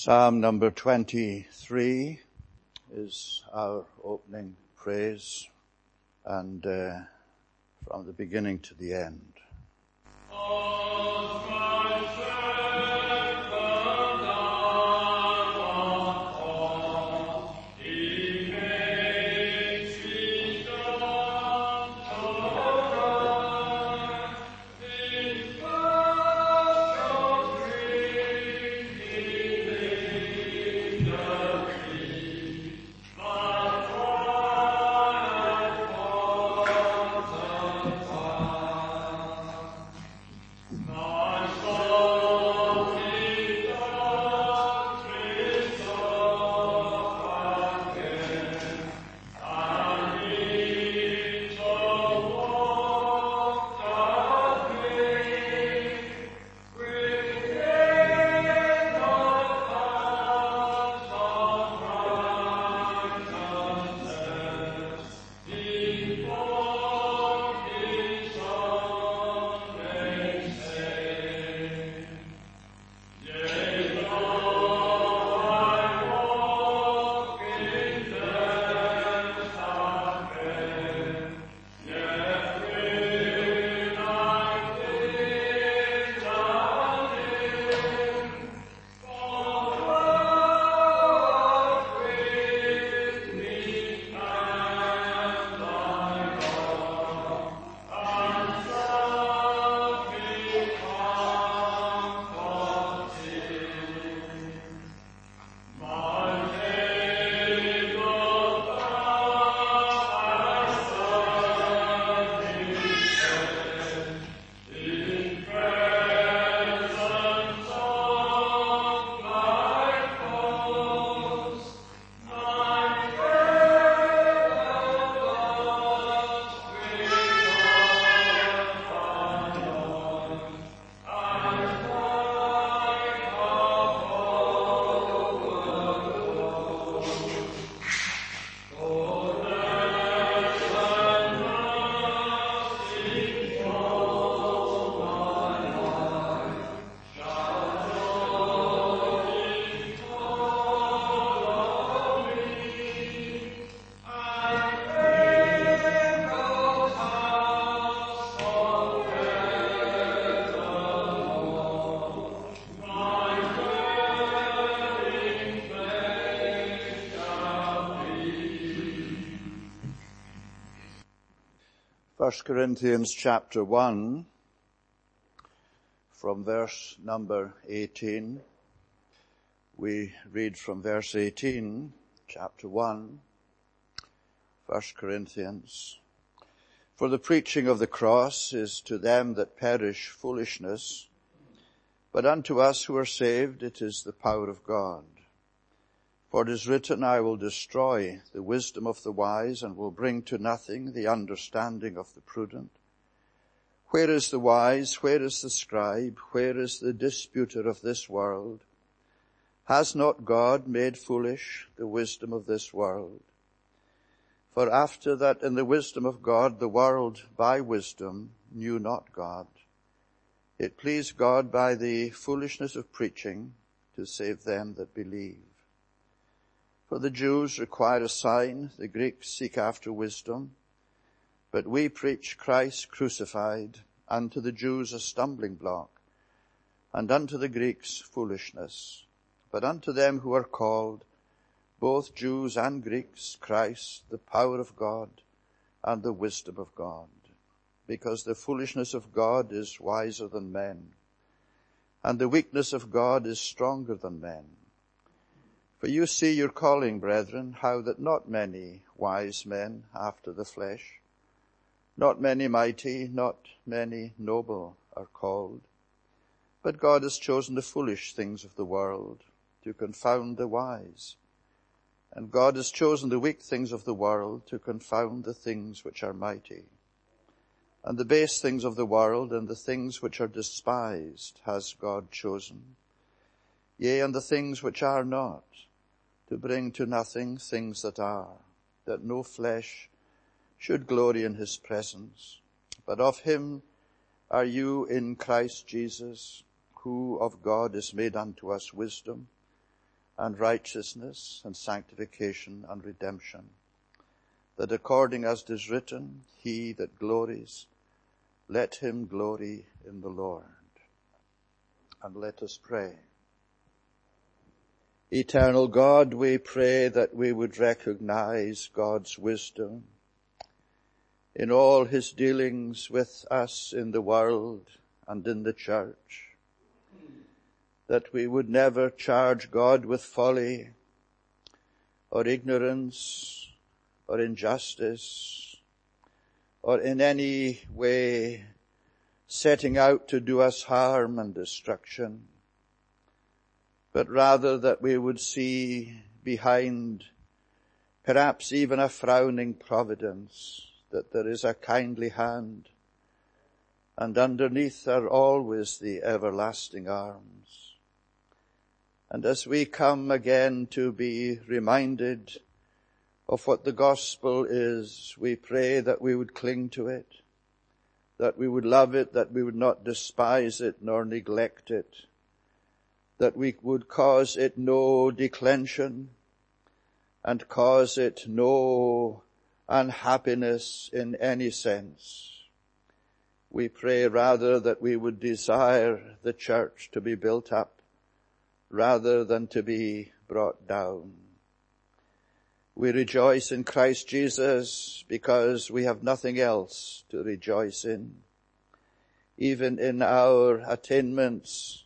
Psalm number 23 is our opening praise, and from the beginning to the end. First Corinthians chapter 1, from verse number 18. We read from verse 18, chapter 1, 1 Corinthians. For the preaching of the cross is to them that perish foolishness, but unto us who are saved it is the power of God. For it is written, I will destroy the wisdom of the wise, and will bring to nothing the understanding of the prudent. Where is the wise? Where is the scribe? Where is the disputer of this world? Has not God made foolish the wisdom of this world? For after that in the wisdom of God the world by wisdom knew not God, it pleased God by the foolishness of preaching to save them that believe. For the Jews require a sign, the Greeks seek after wisdom, but we preach Christ crucified, unto the Jews a stumbling block, and unto the Greeks foolishness. But unto them who are called, both Jews and Greeks, Christ, the power of God, and the wisdom of God. Because the foolishness of God is wiser than men, and the weakness of God is stronger than men. For you see your calling, brethren, how that not many wise men after the flesh, not many mighty, not many noble are called. But God has chosen the foolish things of the world to confound the wise. And God has chosen the weak things of the world to confound the things which are mighty. And the base things of the world and the things which are despised has God chosen. Yea, and the things which are not, to bring to nothing things that are, that no flesh should glory in his presence. But of him are you in Christ Jesus, who of God is made unto us wisdom, and righteousness and sanctification and redemption, that according as it is written, he that glories, let him glory in the Lord. And let us pray. Eternal God, we pray that we would recognize God's wisdom in all his dealings with us in the world and in the church, that we would never charge God with folly or ignorance or injustice or in any way setting out to do us harm and destruction, but rather that we would see behind perhaps even a frowning providence that there is a kindly hand, and underneath are always the everlasting arms. And as we come again to be reminded of what the gospel is, we pray that we would cling to it, that we would love it, that we would not despise it nor neglect it, that we would cause it no declension and cause it no unhappiness in any sense. We pray rather that we would desire the church to be built up rather than to be brought down. We rejoice in Christ Jesus because we have nothing else to rejoice in. Even in our attainments,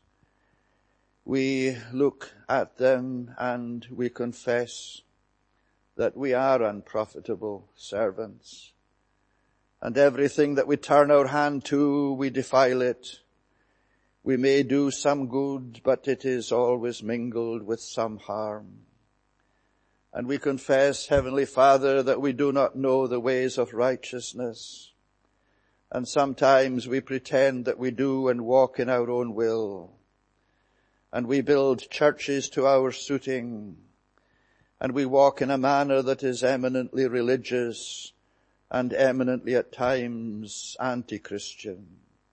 we look at them and we confess that we are unprofitable servants. And everything that we turn our hand to, we defile it. We may do some good, but it is always mingled with some harm. And we confess, Heavenly Father, that we do not know the ways of righteousness. And sometimes we pretend that we do and walk in our own will. And we build churches to our suiting. And we walk in a manner that is eminently religious and eminently at times anti-Christian.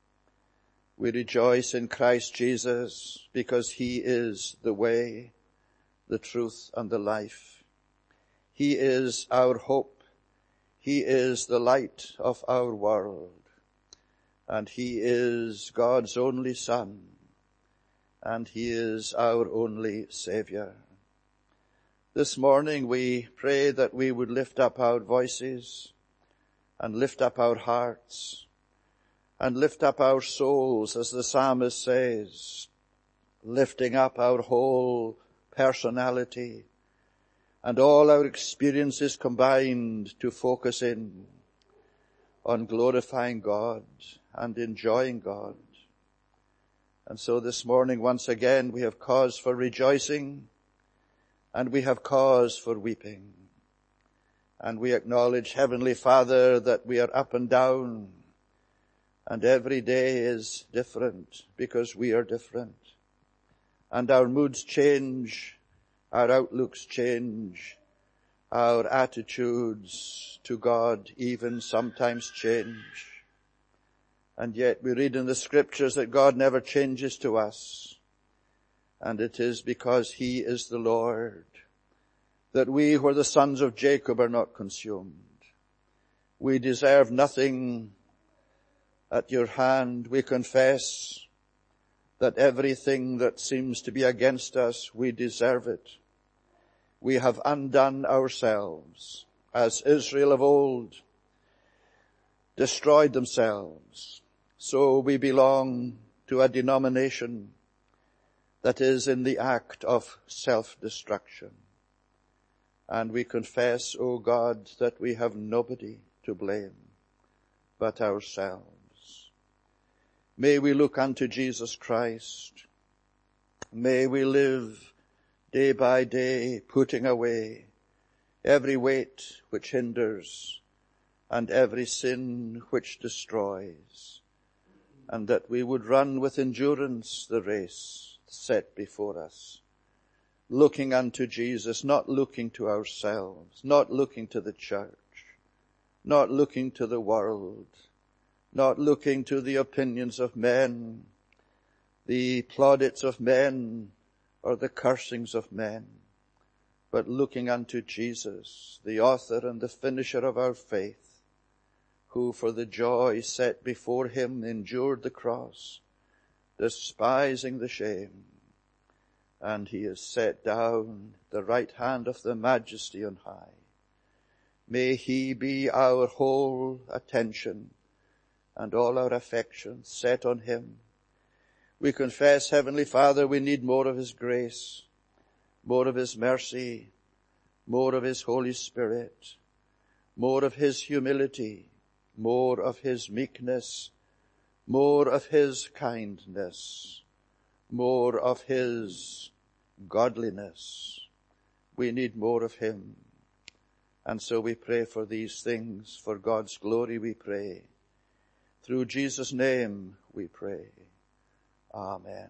We rejoice in Christ Jesus because he is the way, the truth, and the life. He is our hope. He is the light of our world. And he is God's only Son. And he is our only Savior. This morning we pray that we would lift up our voices and lift up our hearts and lift up our souls, as the psalmist says, lifting up our whole personality and all our experiences combined to focus in on glorifying God and enjoying God. And so this morning, once again, we have cause for rejoicing and we have cause for weeping. And we acknowledge, Heavenly Father, that we are up and down, and every day is different because we are different. And our moods change, our outlooks change, our attitudes to God even sometimes change. And yet we read in the scriptures that God never changes to us. And it is because he is the Lord that we, who are the sons of Jacob, are not consumed. We deserve nothing at your hand. We confess that everything that seems to be against us, we deserve it. We have undone ourselves, as Israel of old destroyed themselves. So we belong to a denomination that is in the act of self-destruction. And we confess, O God, that we have nobody to blame but ourselves. May we look unto Jesus Christ. May we live day by day, putting away every weight which hinders and every sin which destroys, and that we would run with endurance the race set before us, looking unto Jesus, not looking to ourselves, not looking to the church, not looking to the world, not looking to the opinions of men, the plaudits of men, or the cursings of men, but looking unto Jesus, the author and the finisher of our faith, who for the joy set before him endured the cross, despising the shame, and he is set down the right hand of the Majesty on high. May he be our whole attention and all our affection set on him. We confess, Heavenly Father, we need more of his grace, more of his mercy, more of his Holy Spirit, more of his humility, more of his meekness, more of his kindness, more of his godliness. We need more of him. And so we pray for these things. For God's glory we pray. Through Jesus' name we pray. Amen.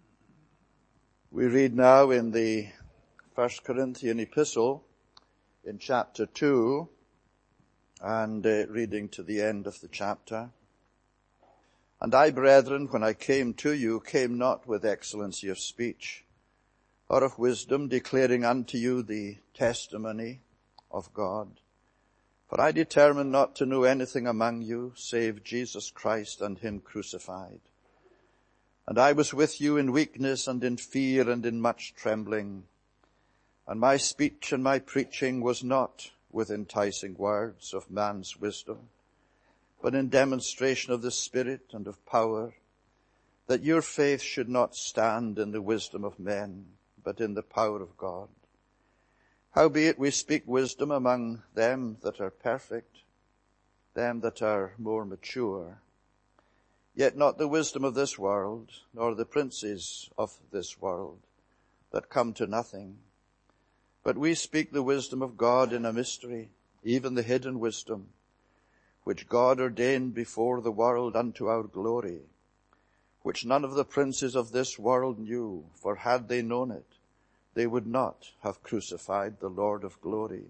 We read now in the 1 Corinthian epistle in chapter 2 and reading to the end of the chapter. And I, brethren, when I came to you, came not with excellency of speech or of wisdom, declaring unto you the testimony of God. For I determined not to know anything among you, save Jesus Christ and him crucified. And I was with you in weakness and in fear and in much trembling. And my speech and my preaching was not with enticing words of man's wisdom, but in demonstration of the Spirit and of power, that your faith should not stand in the wisdom of men, but in the power of God. Howbeit we speak wisdom among them that are perfect, them that are more mature, yet not the wisdom of this world, nor the princes of this world, that come to nothing. But we speak the wisdom of God in a mystery, even the hidden wisdom, which God ordained before the world unto our glory, which none of the princes of this world knew, for had they known it, they would not have crucified the Lord of glory.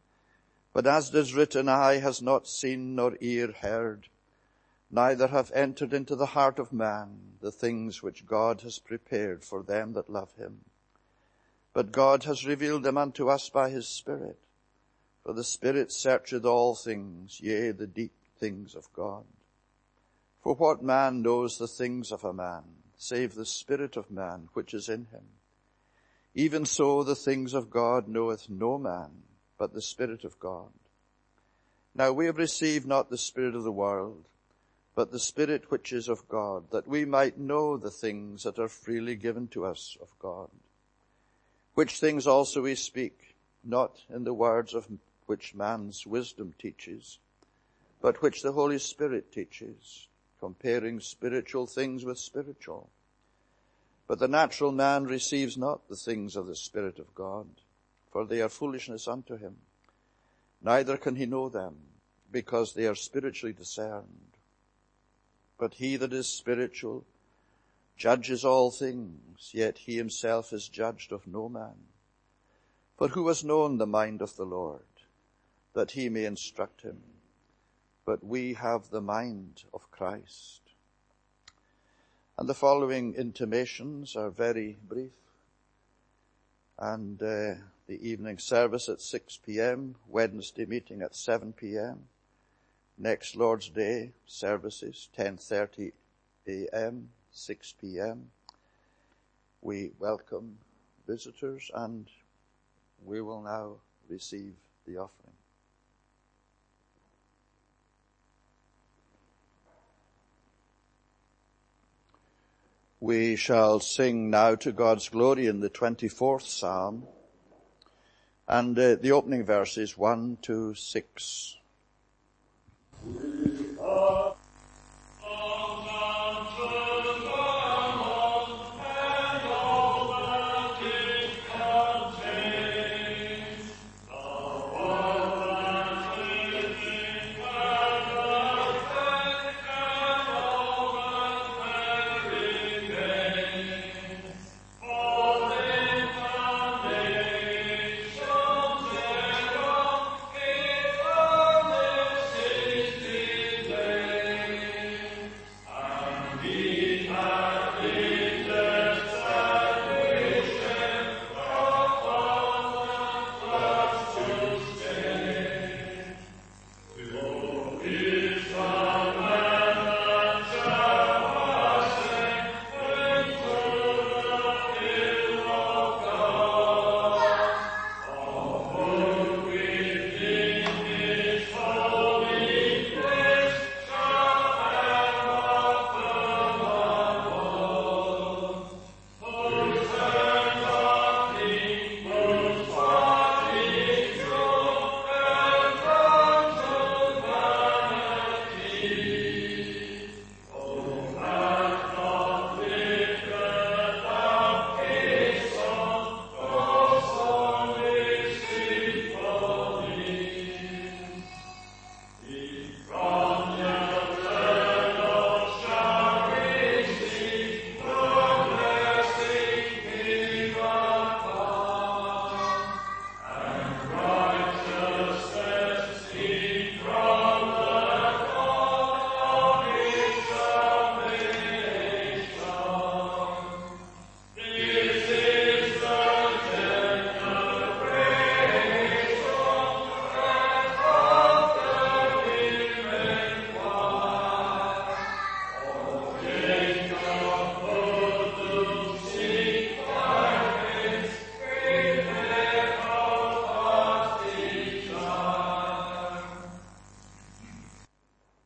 But as it is written, eye has not seen nor ear heard, neither have entered into the heart of man the things which God has prepared for them that love him. But God has revealed them unto us by his Spirit. For the Spirit searcheth all things, yea, the deep things of God. For what man knows the things of a man, save the spirit of man which is in him? Even so the things of God knoweth no man, but the Spirit of God. Now we have received not the spirit of the world, but the Spirit which is of God, that we might know the things that are freely given to us of God. Which things also we speak, not in the words of which man's wisdom teaches, but which the Holy Spirit teaches, comparing spiritual things with spiritual. But the natural man receives not the things of the Spirit of God, for they are foolishness unto him. Neither can he know them, because they are spiritually discerned. But he that is spiritual judges all things, yet he himself is judged of no man. For who has known the mind of the Lord, that he may instruct him? But we have the mind of Christ. And the following intimations are very brief. And the evening service at 6 p.m., Wednesday meeting at 7 p.m., next Lord's Day services, 10:30 a.m., 6 p.m. We welcome visitors, and we will now receive the offering. We shall sing now to God's glory in the 24th Psalm, and the opening verses 1 to 6.